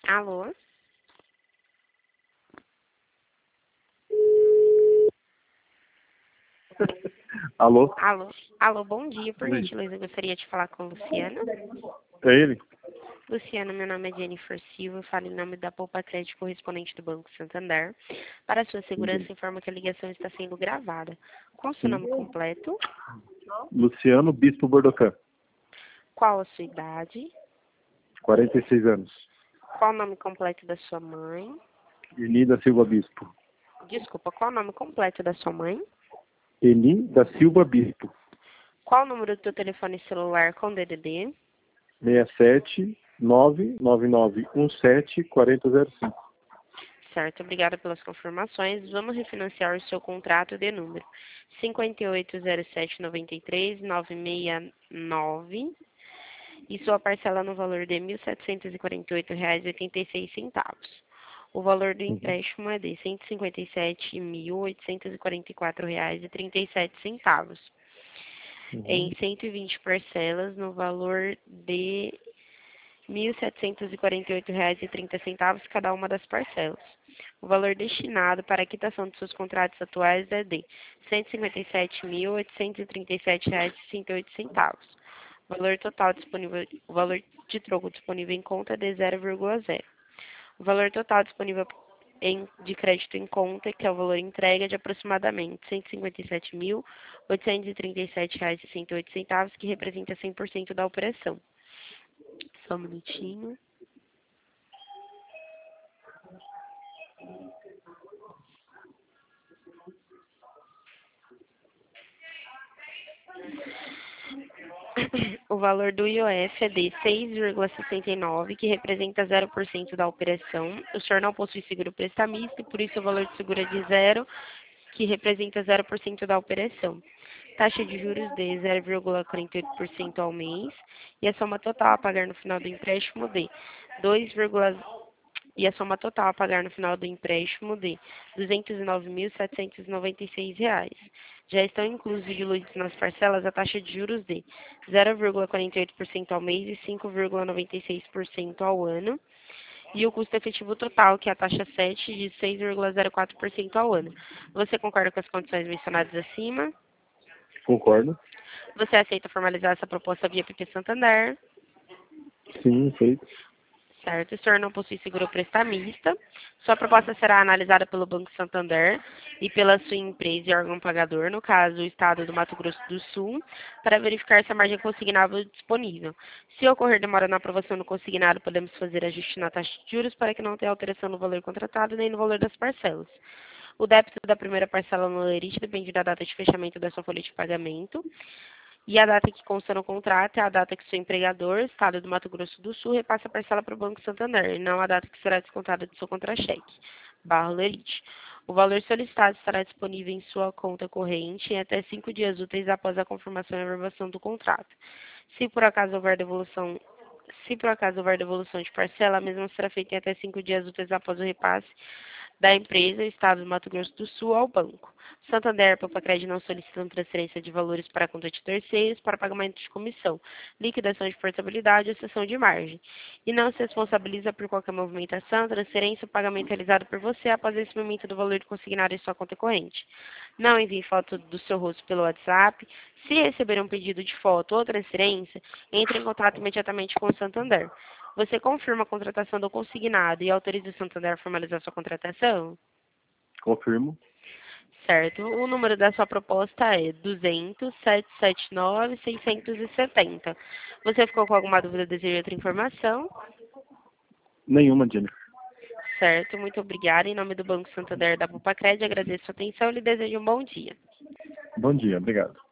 Alô? Alô? Alô? Alô, bom dia. Por Oi. gentileza, eu gostaria de falar com Luciana. É ele? Luciana, meu nome é Jennifer Silva, eu falo em nome da Poupa Crédito correspondente do Banco Santander. Para sua segurança, informo que a ligação está sendo gravada. Qual o seu Sim. nome completo? Luciano Bispo Bordocan, Qual a sua idade? 46 anos. Qual o nome completo da sua mãe? Eni da Silva Bispo. Desculpa, qual o nome completo da sua mãe? Eni da Silva Bispo. Qual o número do teu telefone celular com DDD? 67 99917 4005. Certo, obrigada pelas confirmações. Vamos refinanciar o seu contrato de número 580793-969 e sua parcela no valor de R$ 1.748,86. O valor do Uhum. empréstimo é de R$ 157.844,37, em 120 parcelas no valor de R$ 1.748,30 cada uma das parcelas. O valor destinado para a quitação de seus contratos atuais é de R$ 157.837,68. O valor de troco disponível em conta é de 0,0. O valor total disponível de crédito em conta, que é o valor entregue, é de aproximadamente R$ 157.837,68, que representa 100% da operação. Só um minutinho. O valor do IOF é de 6,69, que representa 0% da operação. O senhor não possui seguro prestamista e por isso o valor de seguro é de 0, que representa 0% da operação. Taxa de juros de 0,48% ao mês e a soma total a pagar no final do empréstimo de 2, e a soma total a pagar no final do empréstimo de R$ 209.796. Já estão inclusos e diluídos nas parcelas a taxa de juros de 0,48% ao mês e 5,96% ao ano, e o custo efetivo total, que é a taxa 7, de 6,04% ao ano. Você concorda com as condições mencionadas acima? Concordo? Você aceita formalizar essa proposta via PP Santander? Sim, feito. Certo, o senhor não possui seguro prestamista. Sua proposta será analisada pelo Banco Santander e pela sua empresa e órgão pagador, no caso, o Estado do Mato Grosso do Sul, para verificar se a margem consignável é disponível. Se ocorrer demora na aprovação do consignado, podemos fazer ajuste na taxa de juros para que não tenha alteração no valor contratado nem no valor das parcelas. O débito da primeira parcela no lerite depende da data de fechamento da sua folha de pagamento. E a data que consta no contrato é a data que seu empregador, Estado do Mato Grosso do Sul, repassa a parcela para o Banco Santander, e não a data que será descontada do seu contra-cheque, /lerite. O valor solicitado estará disponível em sua conta corrente em até 5 dias úteis após a confirmação e aprovação do contrato. Se por acaso houver devolução de parcela, a mesma será feita em até 5 dias úteis após o repasse da empresa, Estado do Mato Grosso do Sul, ao banco. Santander e Popacred não solicitam transferência de valores para a conta de terceiros para pagamento de comissão, liquidação de portabilidade ou cessão de margem. E não se responsabiliza por qualquer movimentação, transferência ou pagamento realizado por você após esse movimento do valor consignado em sua conta corrente. Não envie foto do seu rosto pelo WhatsApp. Se receber um pedido de foto ou transferência, entre em contato imediatamente com o Santander. Você confirma a contratação do consignado e autoriza o Santander a formalizar sua contratação? Confirmo. Certo. O número da sua proposta é 200-779-670. Você ficou com alguma dúvida, deseja outra informação? Nenhuma, Jennifer. Certo. Muito obrigada. Em nome do Banco Santander da Popacred, agradeço a atenção e lhe desejo um bom dia. Bom dia, obrigado.